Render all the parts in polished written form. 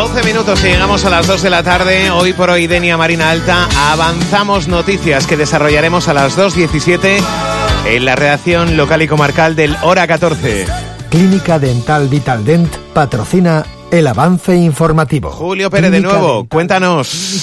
12 minutos y llegamos a las 2 de la tarde. Hoy por hoy, Denia Marina Alta. Avanzamos noticias que desarrollaremos a las 2:17 en la redacción local y comarcal del Hora 14. Clínica Dental Vitaldent patrocina el avance informativo. Julio Pérez, de nuevo, cuéntanos.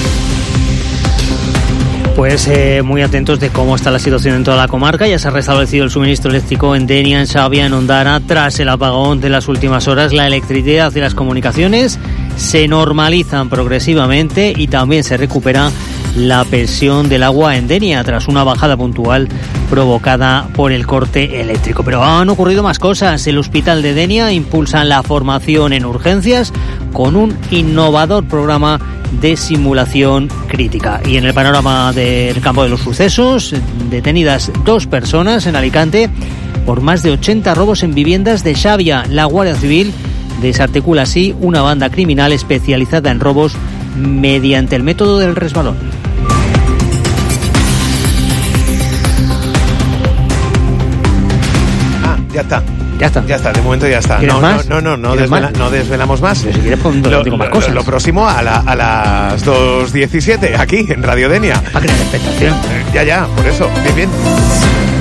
Pues muy atentos de cómo está la situación en toda la comarca. Ya se ha restablecido el suministro eléctrico en Denia, en Xàbia, en Ondara. Tras el apagón de las últimas horas, la electricidad y las comunicaciones se normalizan progresivamente y también se recupera la presión del agua en Denia tras una bajada puntual provocada por el corte eléctrico. Pero han ocurrido más cosas. El Hospital de Denia impulsa la formación en urgencias con un innovador programa de simulación crítica. Y en el panorama del campo de los sucesos, detenidas 2 personas en Alicante por más de 80 robos en viviendas de Xàbia. La Guardia Civil desarticula así una banda criminal especializada en robos mediante el método del resbalón. Ya está, de momento ya está. No desvelamos más. Pero si quieres, digo más cosas. Lo próximo a las 2:17, aquí en Radio Denia. Para crear expectación. Ya, por eso. Bien.